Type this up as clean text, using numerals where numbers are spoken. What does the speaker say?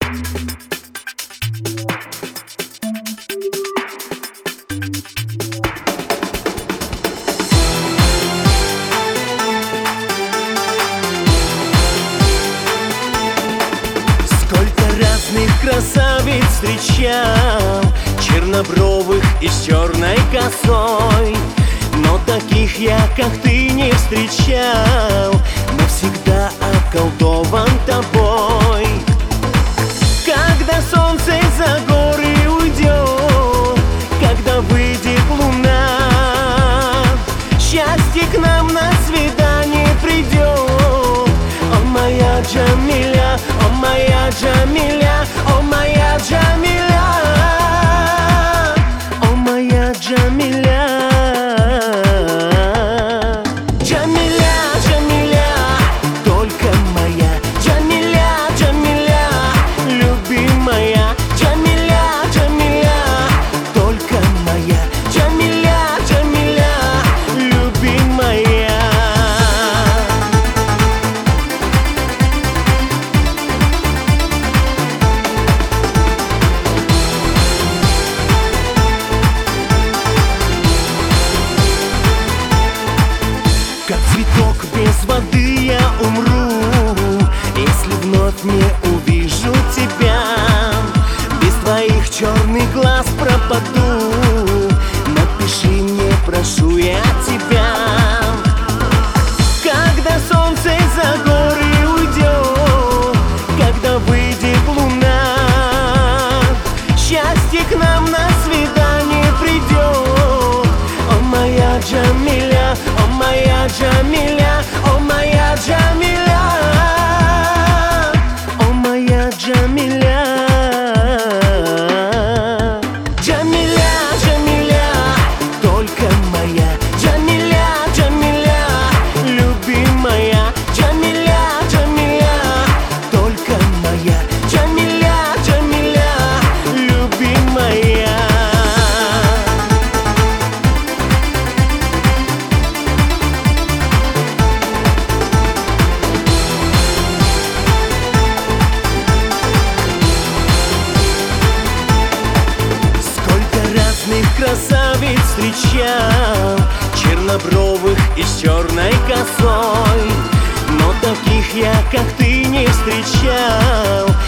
Красавиц встречал, чернобровых и с черной косой, но таких я, как ты, не встречал. Навсегда околдован тобой. Когда солнце за горы уйдет, когда выйдет луна, счастье к нам на свидание придет. О, моя Джамиля, о, моя Джамиля, о, моя Джамиля, о, моя Джамиля. Джамиля, Джамиля, только моя Джамиля, Джамиля, любимая Джамиля, Джамиля, только моя Джамиля, Джамиля, любимая. Как цветок без воды я умру, если вновь не увижу тебя. Без твоих черных глаз пропаду. Напиши мне, прошу я тебя. Когда солнце за горы уйдет, когда выйдет луна, счастье к нам на свидание придет. О, моя Джамиля, о, моя Джамиля, о, моя Джамиля, о, моя Джамиля. Джамиля, Джамиля, только моя Джамиля, Джамиля, любимая Джамиля, Джамиля, только моя Джамиля, Джамиля, любимая. Красавиц встречал, чернобровых и с черной косой, но таких я, как ты, не встречал.